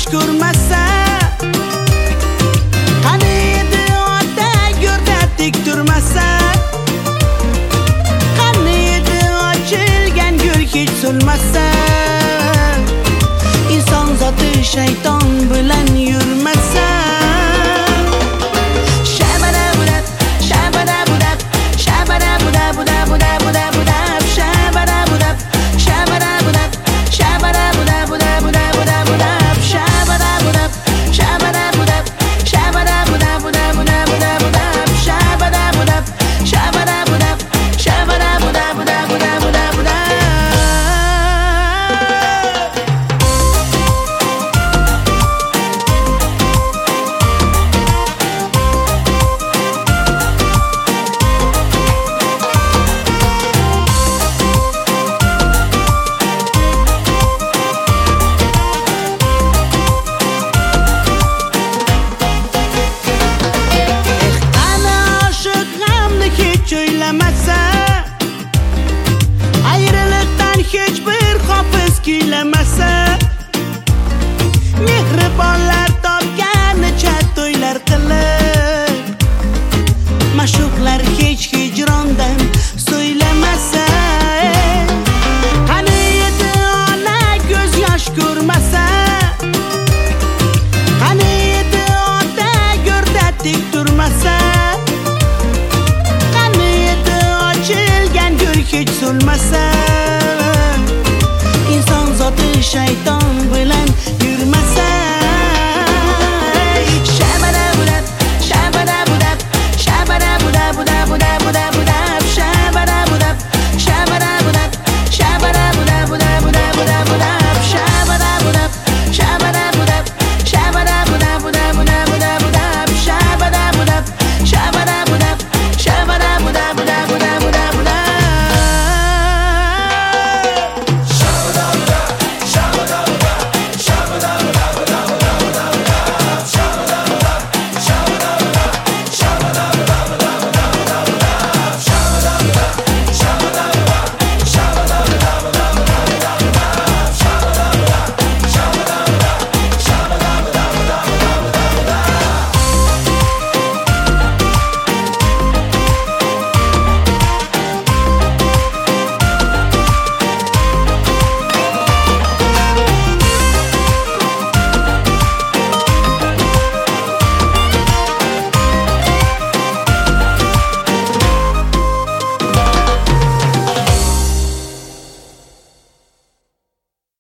ko'rmasa, qani edi ota go'rda tik turmasa, qani edi ochilgan gul hech so'nmasa, inson zoti shayton bilan yurmasa. Ayrılıktan hiçbir hafız kuylamasa, mehribonlar topganicha to'ylar qilib, ma'shuqlar hech hijrondan so'ylamasa, qani edi ona ko'z yosh ko'rmasa, qani edi ota go'rda tik turmasa, hech so'nmasa, inson zoti shayton